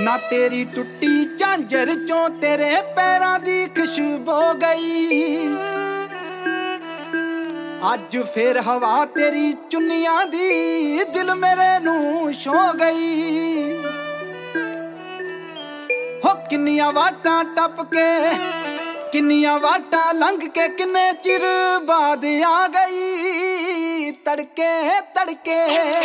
ना तेरी टुट्टी झांझर चों तेरे पैरां दी खुशबू गई। अज फिर हवा तेरी चुन्नियां दी दिल मेरे नू छो गई। हो किन्नियां वाटां टप के किन्नियां वाटां लंघ के किन्ने चिर बाद आ गई। तड़के तड़के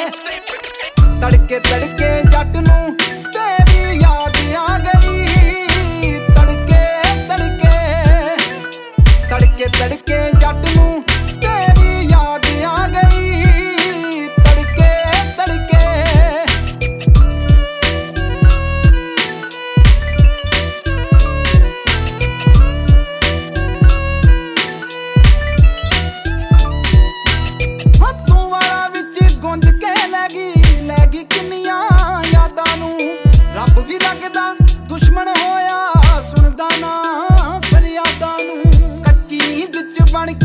तड़के तड़के जट नू तेरी याद आ गई। तड़के तड़के तड़के तड़के जट नू तेरी याद आ गई। तड़के तड़के तू वाला विच गुंज के लैगी किन्नियां यादां नू। रब भी लगदा दुश्मन होया सुनदा ना फरियादां नू। कच्ची नींद च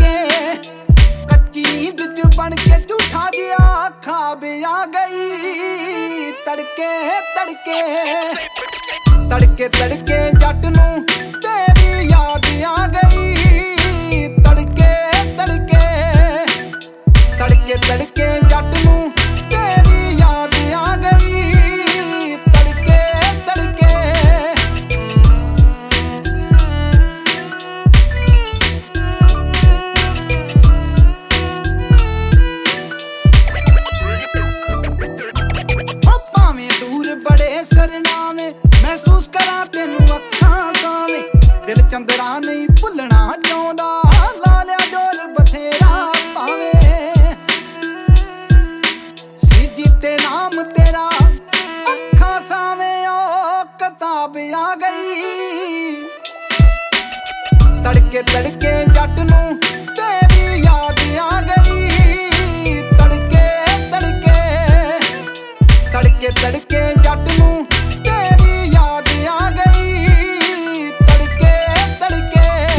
बन के झूठा जिया ख्वाब आ गई। तड़के तड़के तड़के तड़के जट नू तेरी याद आ गई। तड़के तड़के तड़के तड़के जट नू तेरी याद आ गई। तड़के तड़के सरनावे महसूस करा तेनू अखां सावे। दिल चंदरा नहीं भुलना चाहुंदा ला लिया जोर बथेरा पावे। सी जीते नाम तेरा अखां सावे ओ किताब आ गई। तड़के तड़के जट नू तेरी याद आ गई। तड़के तड़के तड़के तड़के जट नू तेरी याद आ गई। तड़के तड़के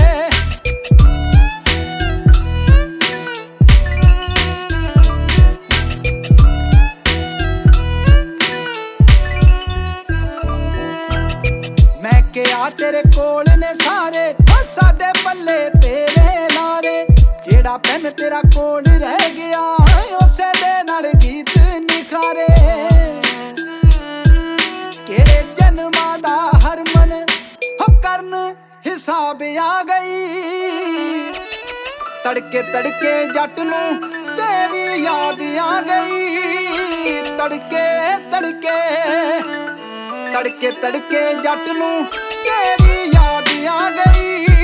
मैं क्या तेरे कोल ने सारे साडे पल्ले तेरे लारे। जेड़ा पेन तेरा कोल रह गया उसे दे नाल गीत निखारे। केड़े जन्मां दा हरमन हो करन हिसाब आ गई। तड़के तड़के जट नू तेरी याद आ गई। तड़के तड़के तड़के तड़के जट नू तेरी याद आ गई।